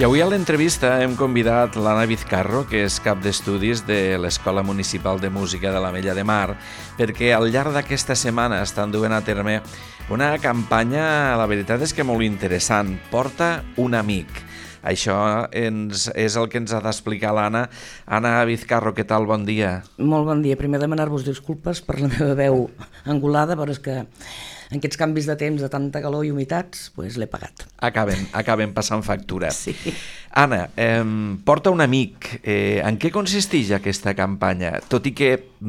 I avui a l'entrevista hem convidat l'Anna Vizcarro, que és cap d'estudis de l'Escola Municipal de Música de l'Ametlla de Mar, perquè al llarg d'aquesta setmana estan duent a terme una campanya, la veritat és que molt interessant, Porta un amic. Això és el que ens ha d'explicar l'Anna. Anna Vizcarro, què tal? Bon dia. Molt bon dia. Primer demanar-vos disculpes per la meva veu angulada, però és que en aquests canvis de temps, de tanta calor i humitats, l'he pagat. Acaben passant factura. Sí. Anna, Porta un amic. En què consisteix aquesta campanya? Tot i que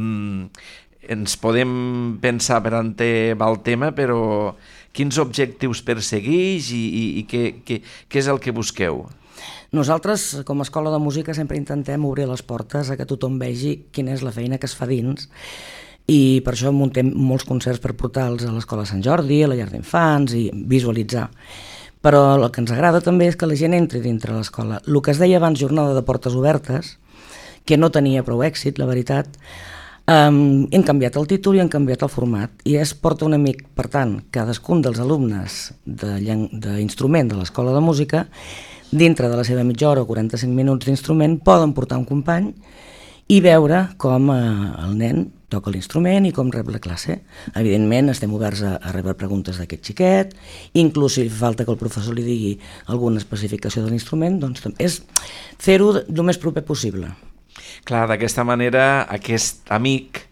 ens podem pensar per on va el tema, però quins objectius persegueix i què és el que busqueu? Nosaltres, com a escola de música, sempre intentem obrir les portes a que tothom vegi quina és la feina que es fa dins, i per això muntem molts concerts per portar-los a l'Escola Sant Jordi, a la llar d'infants, i visualitzar. Però el que ens agrada també és que la gent entri dintre l'escola. El que es deia abans jornada de portes obertes, que no tenia prou èxit, la veritat, hem canviat el títol i hem canviat el format, i és Porta un amic. Per tant, cadascun dels alumnes d'instrument de l'Escola de Música, dintre de la seva mitja hora o 45 minuts d'instrument, poden portar un company i veure com el nen toca l'instrument i com rep la classe. Evidentment, estem oberts a rebre preguntes d'aquest xiquet, inclús si fa falta que el professor li digui alguna especificació de l'instrument, doncs és fer-ho el més proper possible. Clar, d'aquesta manera, aquest amic,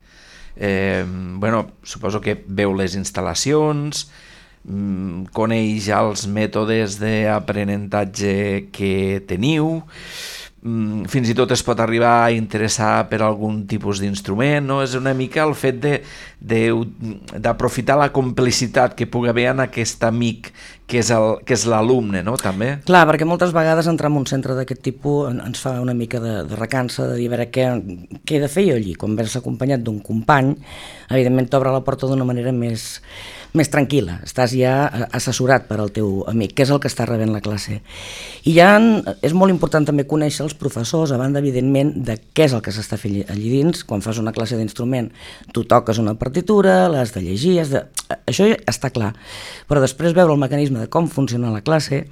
suposo que veu les instal·lacions, coneix ja els mètodes d'aprenentatge que teniu, fins i tot es pot arribar a interessar per algun tipus d'instrument, no? És una mica el fet d'aprofitar la complicitat que pugui haver en aquest amic que és l'alumne, no? També. Clar, perquè moltes vegades entrar en un centre d'aquest tipus ens fa una mica de recança, de dir a veure què he de fer jo allí. Quan vens acompanyat d'un company, evidentment t'obre la porta d'una manera més tranquil·la, estàs ja assessorat per al teu amic, que és el que està rebent la classe. I ja és molt important també conèixer els professors, a banda, evidentment, de què és el que s'està fent allí dins. Quan fas una classe d'instrument, tu toques una partitura, l'has de llegir, això ja està clar, però després veure el mecanisme de com funciona la classe,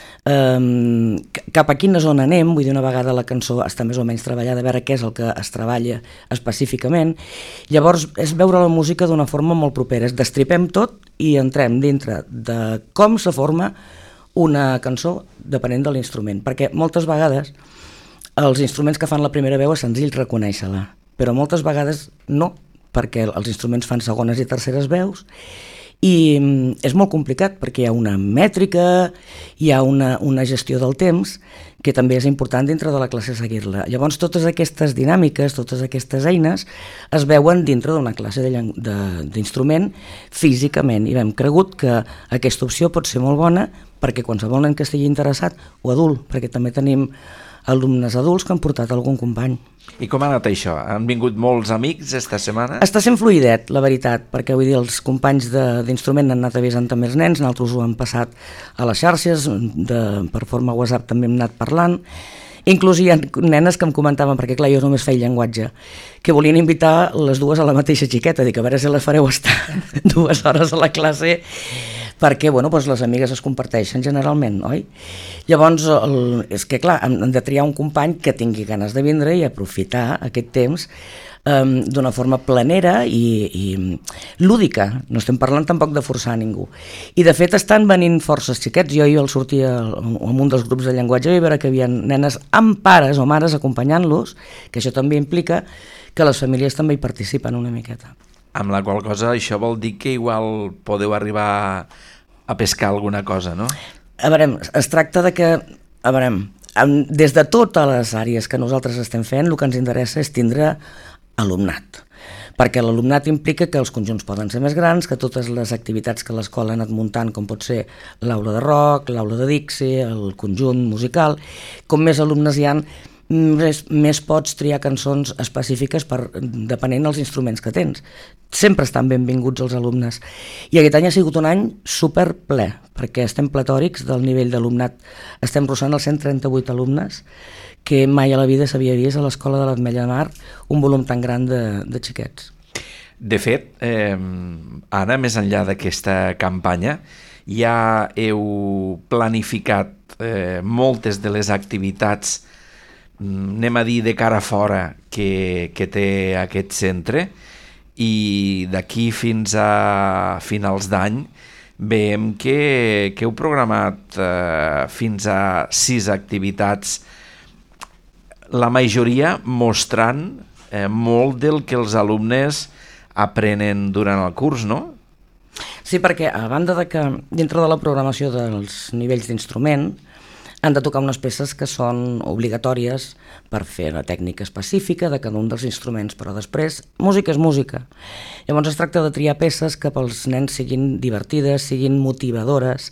cap a quina zona anem, vull dir, una vegada la cançó està més o menys treballada, a veure què és el que es treballa específicament. Llavors és veure la música d'una forma molt propera, destripem tot i entrem dintre de com se forma una cançó depenent de l'instrument, perquè moltes vegades els instruments que fan la primera veu és senzill reconèixer-la, però moltes vegades no, perquè els instruments fan segones i terceres veus, i és molt complicat perquè hi ha una mètrica, hi ha una gestió del temps que també és important dintre de la classe seguir-la. Llavors totes aquestes dinàmiques, totes aquestes eines es veuen dintre d'una classe d'instrument físicament, i hem cregut que aquesta opció pot ser molt bona perquè qualsevol nen que estigui interessat, o adult, perquè també tenim alumnes adults que han portat algun company. I com ha anat això? Han vingut molts amics esta setmana? Està sent fluidet, la veritat, perquè vull dir, els companys d'instrument han anat avisant també els nens, nosaltres ho hem passat a les xarxes, per forma WhatsApp també hem anat parlant. Inclús hi ha nenes que em comentaven, perquè clar, jo només feia llenguatge, que volien invitar les dues a la mateixa xiqueta, dic, a veure si les fareu estar 2 hores a la classe, perquè les amigues es comparteixen generalment, oi? Llavors, és que clar, hem de triar un company que tingui ganes de vindre i aprofitar aquest temps d'una forma planera i lúdica. No estem parlant tampoc de forçar a ningú. I de fet estan venint forces xiquets. Jo al sortir en un dels grups de llenguatge vaig veure que hi havia nenes amb pares o mares acompanyant-los, que això també implica que les famílies també hi participen una miqueta. Amb la qual cosa això vol dir que igual podeu arribar a pescar alguna cosa, no? A veure, es tracta de que, des de totes les àrees que nosaltres estem fent, el que ens interessa és tindre alumnat, perquè l'alumnat implica que els conjunts poden ser més grans, que totes les activitats que l'escola ha anat muntant, com pot ser l'aula de rock, l'aula de Dixie, el conjunt musical, com més alumnes hi ha, més pots triar cançons específiques depenent dels instruments que tens. Sempre estan benvinguts els alumnes. I aquest any ha sigut un any superple, perquè estem pletòrics del nivell d'alumnat. Estem rossant els 138 alumnes, que mai a la vida s'havia vist a l'Escola de l'Ametlla de Mar un volum tan gran de xiquets. De fet, Anna, més enllà d'aquesta campanya, ja heu planificat moltes de les activitats, anem a dir, de cara a fora que té aquest centre, i d'aquí fins a finals d'any veiem que heu programat fins a 6 activitats, la majoria mostrant molt del que els alumnes aprenen durant el curs, no? Sí, perquè a banda de que dintre de la programació dels nivells d'instrument han de tocar unes peces que són obligatòries per fer la tècnica específica de cada un dels instruments, però després música és música. Llavors es tracta de triar peces que pels nens siguin divertides, siguin motivadores,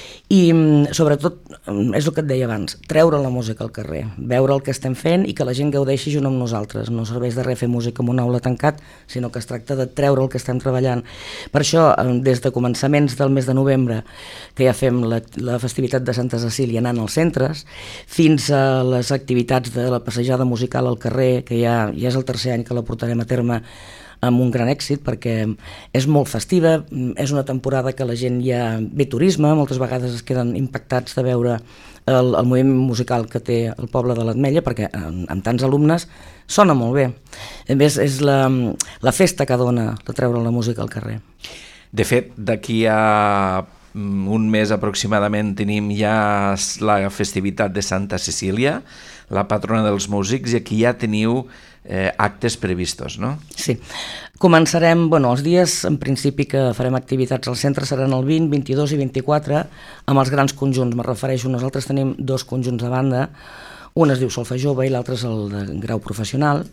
i sobretot, és el que et deia abans, treure la música al carrer, veure el que estem fent i que la gent gaudeixi junt amb nosaltres. No serveix de res fer música en una aula tancat, sinó que es tracta de treure el que estem treballant. Per això, des de començaments del mes de novembre, que ja fem la festivitat de Santa Cecília anant als centres, fins a les activitats de la passejada musical al carrer, que ja és el tercer any que la portarem a terme, amb un gran èxit, perquè és molt festiva, és una temporada que la gent ja ve turisme, moltes vegades es queden impactats de veure el moviment musical que té el poble de l'Ametlla, perquè amb tants alumnes sona molt bé. A més, és la festa que dona de treure la música al carrer. De fet, d'aquí a un mes aproximadament tenim ja la festivitat de Santa Cecília, la patrona dels músics, i aquí ja teniu actes previstos, no? Sí. Començarem, els dies en principi que farem activitats al centre seran el 20, 22 i 24 amb els grans conjunts, me refereixo, nosaltres tenim 2 conjunts de banda, un es diu Solfa Jove i l'altre és el de grau professional,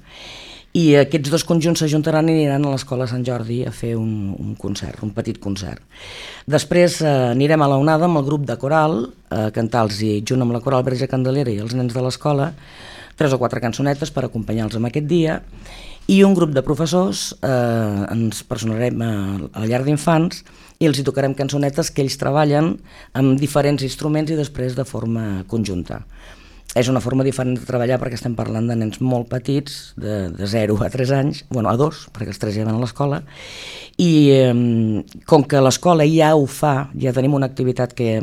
i aquests 2 conjunts s'ajuntaran i aniran a l'Escola Sant Jordi a fer un concert, un petit concert. Després anirem a la Onada amb el grup de coral, a cantar-los, i junt amb la coral Verge Candelera i els nens de l'escola, 3 o 4 cançonetes per acompanyar-los en aquest dia, i un grup de professors ens personarem a la llar d'infants i els hi tocarem cançonetes que ells treballen amb diferents instruments i després de forma conjunta. És una forma diferent de treballar perquè estem parlant de nens molt petits, de 0 a 3 anys, a 2, perquè els 3 ja van a l'escola, i com que l'escola ja ho fa, ja tenim una activitat que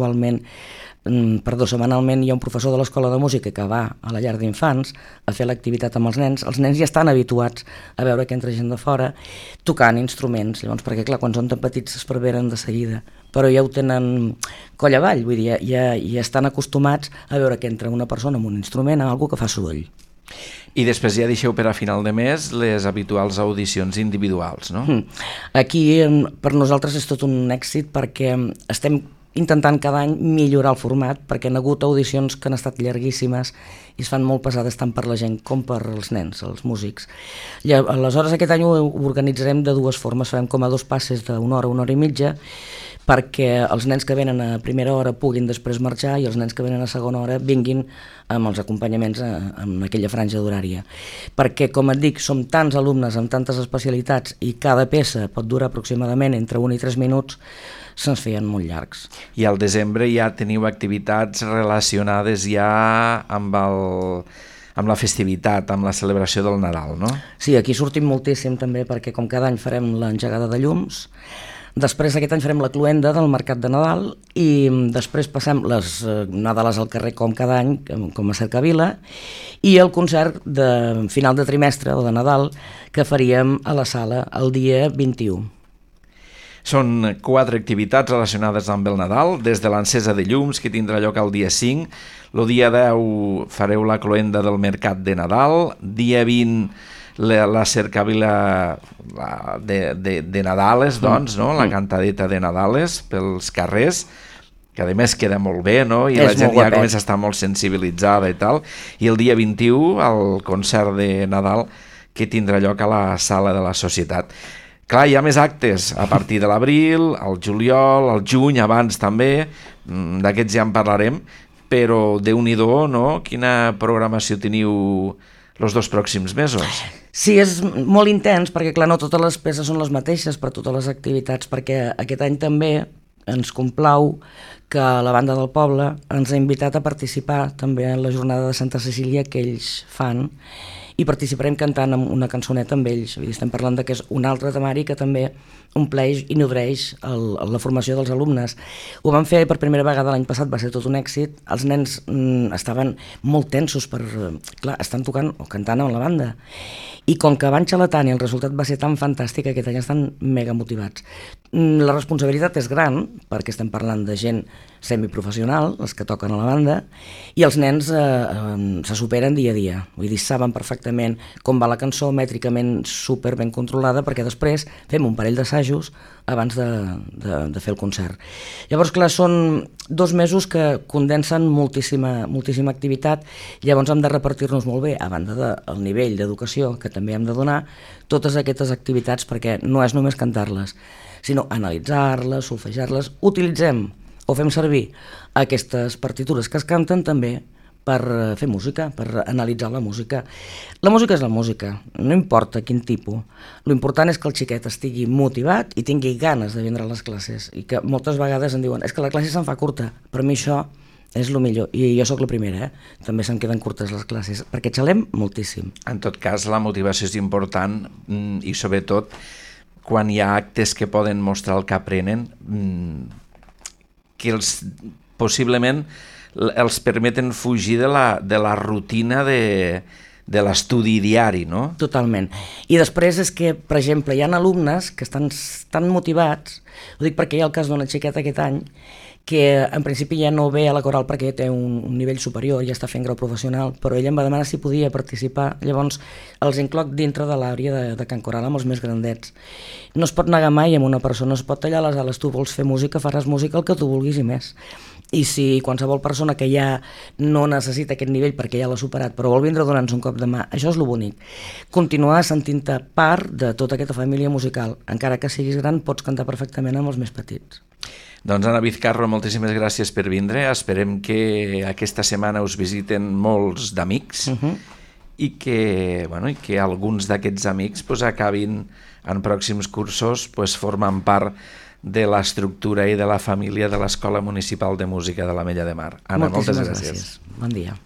setmanalment hi ha un professor de l'escola de música que va a la llar d'infants a fer l'activitat amb els nens ja estan habituats a veure que entra gent de fora tocant instruments, llavors perquè clar, quan són tan petits s'esparveren de seguida, però ja ho tenen coll avall, vull dir, ja estan acostumats a veure que entra una persona amb un instrument, amb algú que fa soroll. I després ja deixeu per a final de mes les habituals audicions individuals, no? Aquí per nosaltres és tot un èxit perquè estem intentant cada any millorar el format, perquè han hagut audicions que han estat llarguíssimes i es fan molt pesades tant per la gent com per els nens, els músics. Aleshores aquest any ho organitzarem de 2 formes, farem com a 2 passes d'una hora i mitja, perquè els nens que venen a primera hora puguin després marxar i els nens que venen a segona hora vinguin amb els acompanyaments en aquella franja d'horària. Perquè, com et dic, som tants alumnes amb tantes especialitats i cada peça pot durar aproximadament entre 1 i 3 minuts, se'ns feien molt llargs. I al desembre ja teniu activitats relacionades ja amb la festivitat, amb la celebració del Nadal, no? Sí, aquí sortim moltíssim també perquè com cada any farem l'engegada de llums, després aquest any farem la cloenda del Mercat de Nadal i després passem les Nadales al carrer com cada any, com a Cercavila, i el concert de final de trimestre o de Nadal que faríem a la sala el dia 21. Són 4 activitats relacionades amb el Nadal, des de l'encesa de llums, que tindrà lloc el dia 5, el dia 10 fareu la cloenda del Mercat de Nadal, dia 20 la cercavila de Nadales, doncs, no? La cantadeta de Nadales pels carrers, que a més queda molt bé, no? I la gent ja comença a estar molt sensibilitzada i tal, i el dia 21 el concert de Nadal que tindrà lloc a la sala de la Societat. Clar, hi ha més actes a partir de l'abril, el juliol, el juny, abans també, d'aquests ja en parlarem, però Déu-n'hi-do, no? Quina programació teniu els 2 pròxims mesos? Sí, és molt intens, perquè clar, no totes les peces són les mateixes per totes les activitats, perquè aquest any també ens complau que la banda del poble ens ha invitat a participar també en la jornada de Santa Cecília que ells fan, i participarem cantant una cançoneta amb ells. Estem parlant que és un altre temari que també ompleix i nodreix la formació dels alumnes. Ho vam fer per primera vegada l'any passat, va ser tot un èxit. Els nens estaven molt tensos clar, estan tocant o cantant amb la banda. I com que van xaletant i el resultat va ser tan fantàstic, aquest any estan mega motivats. La responsabilitat és gran, perquè estem parlant de gent semiprofessional, els que toquen a la banda, i els nens se superen dia a dia. Vull dir, saben perfectament com va la cançó, mètricament super ben controlada, perquè després fem un parell d'assajos abans de fer el concert. Llavors, clar, són 2 mesos que condensen moltíssima activitat, llavors hem de repartir-nos molt bé, a banda del nivell d'educació que també hem de donar, totes aquestes activitats, perquè no és només cantar-les, sinó analitzar-les, solfejar-les. Utilitzem o fem servir aquestes partitures que es canten també per fer música, per analitzar la música. La música és la música, no importa quin tipus. L'important és que el xiquet estigui motivat i tingui ganes de vindre a les classes, i que moltes vegades em diuen és que la classe se'n fa curta, però a mi això és el millor, i jo sóc la primera, també se'm queden curtes les classes, perquè xalem moltíssim. En tot cas, la motivació és important, i sobretot quan hi ha actes que poden mostrar el que aprenen, que possiblement els permeten fugir de la rutina de l'estudi diari, no? Totalment. I després és que, per exemple, hi ha alumnes que estan tan motivats, ho dic perquè hi ha el cas d'una xiqueta aquest any, que en principi ja no ve a la coral perquè té un nivell superior, ja està fent grau professional, però ella em va demanar si podia participar, llavors els incloc dintre de l'àrea de Can Coral amb els més grandets. No es pot negar mai amb una persona, no es pot tallar les ales, tu vols fer música, faràs música el que tu vulguis i més. I si qualsevol persona que ja no necessita aquest nivell perquè ja l'ha superat, però vol vindre a donar-nos un cop de mà, això és lo bonic. Continuar sentint-te part de tota aquesta família musical. Encara que siguis gran, pots cantar perfectament amb els més petits. Doncs Anna Vizcarro, moltíssimes gràcies per vindre. Esperem que aquesta setmana us visiten molts d'amics i que alguns d'aquests amics acabin en pròxims cursos formant part de l'estructura i de la família de l'Escola Municipal de Música de l'Ametlla de Mar. Anna, moltes gràcies. Bon dia.